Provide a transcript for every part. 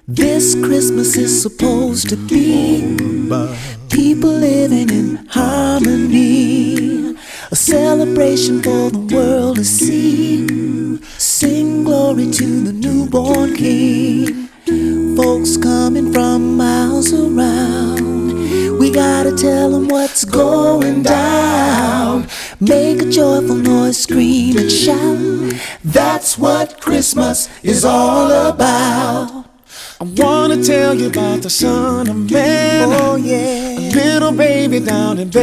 This Christmas is supposed to be people living in harmony, a celebration for the world to see. Sing glory to the newborn King. Folks coming from miles around, we gotta tell them what's going down. Make a joyful noise, scream and shout. That's what Christmas is all about. I wanna tell you about the Son of Man. Oh yeah, a little baby down in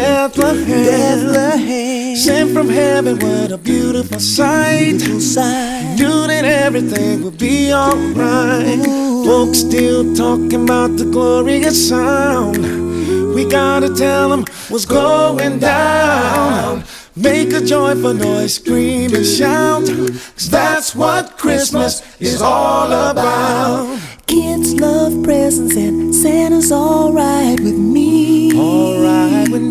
Bethlehem. Sent from heaven, what a beautiful sight. Knew that everything would be alright. Folks still talking about the glorious sound. We gotta tell them what's going down. Make a joyful noise, scream and shout, 'cause that's what Christmas is all about. Kids love presents and Santa's alright with me. Alright with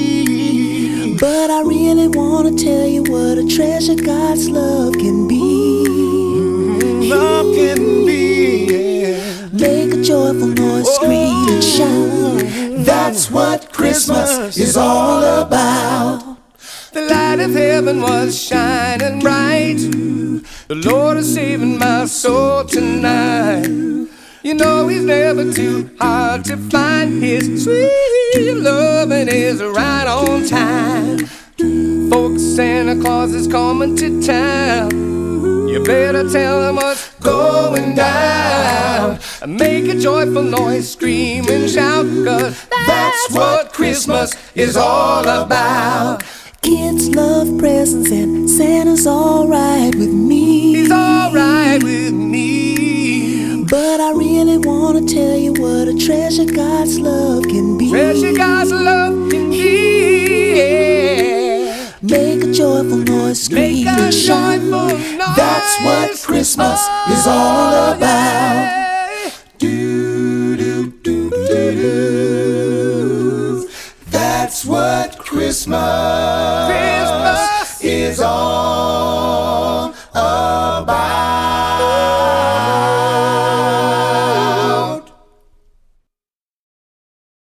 me. But I really wanna tell you what a treasure God's love can be. Love can be, yeah. Make a joyful noise, scream and shout. That's what Christmas is all about. The light of heaven was shining bright. The Lord is saving my soul tonight. You know he's never too hard to find. His sweet loving is right on time. Folks, Santa Claus is coming to town. You better tell him what's going down. Make a joyful noise, scream and shout, 'cause that's what Christmas is all about. Kids love presents and Santa's alright with me. He's alright with me. But I really wanna tell you what a treasure God's love can be. Treasure God's love can be, yeah. Make a joyful noise, scream and shout. That's what Christmas is all about. That's what Christmas is all